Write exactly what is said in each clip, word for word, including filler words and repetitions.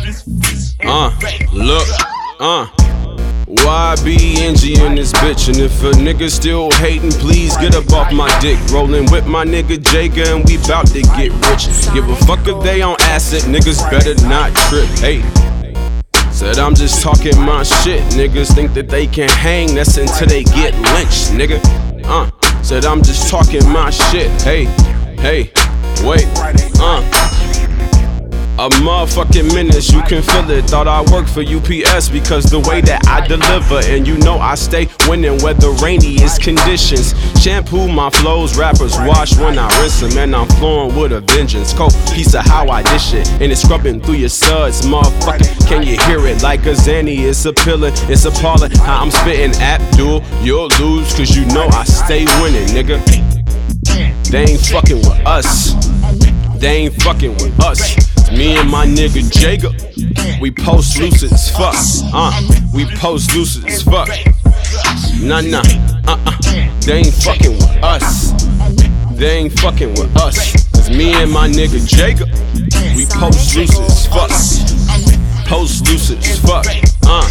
Uh, look, uh. Y B N G in this bitch, and if a nigga still hating, please get up off my dick. Rollin' with my nigga Jaga, and we bout to get rich. Give a fuck if they on acid, niggas better not trip. Hey, said I'm just talking my shit. Niggas think that they can hang, that's until they get lynched, nigga. Uh, said I'm just talking my shit. Hey, hey, wait, uh. A motherfucking menace, you can feel it. Thought I worked for U P S because the way that I deliver. And you know I stay winning whether rainy is conditions. Shampoo my flows, rappers wash when I rinse them. And I'm flowing with a vengeance. Cold piece of how I dish it. And it's scrubbing through your suds, motherfucker. Can you hear it like a Zanny? It's appealing, it's appalling how I'm spitting. Abdul, you'll lose cause you know I stay winning, nigga. They ain't fucking with us. They ain't fucking with us. Me and my nigga Jaga, we post lucid as fuck. Uh, we post lucid as fuck. Nah, nah, uh, uh. They ain't fucking with us. They ain't fucking with us. Cause me and my nigga Jaga, we post lucid as fuck. Post lucid as fuck. Uh.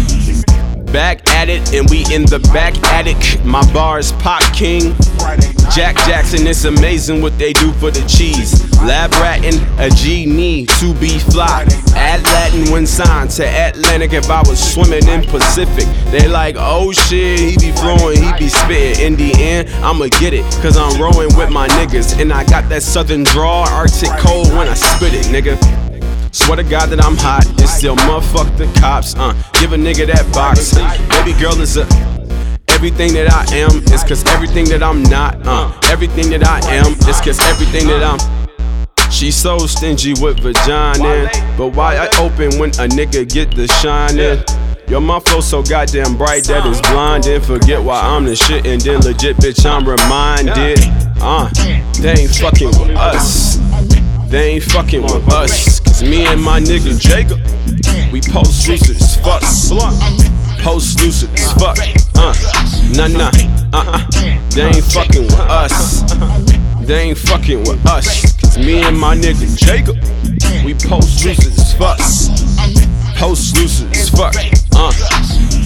Back at it, and we in the back attic. My bars pop king. Jack Jackson, it's amazing what they do for the cheese. Lab ratting, a genie to be fly. Add Latin when signed to Atlantic. If I was swimming in Pacific, they like, oh shit, he be flowing, he be spitting. In the end, I'ma get it, cause I'm rowing with my niggas. And I got that southern draw, Arctic cold when I spit it, nigga. Swear to God that I'm hot, it's still motherfuck the cops. Uh, give a nigga that box. Baby girl is a everything that I am is cause everything that I'm not. Uh, everything that I am is cause everything that I'm. She's so stingy with vagina, but why I open when a nigga get the shining? Yo, my flow so goddamn bright that it's blinding. Forget why I'm the shit and then legit, bitch, I'm reminded. Uh, they ain't fucking with us. They ain't fucking with us. Cause me and my nigga Jaga, we post lucid as fuck. Post lucid as fuck. Uh, nah, nah, uh, uh. They ain't fucking with us. They ain't fucking with us. Cause me and my nigga Jaga, we post lucid as fuck. Post lucid as fuck. Uh.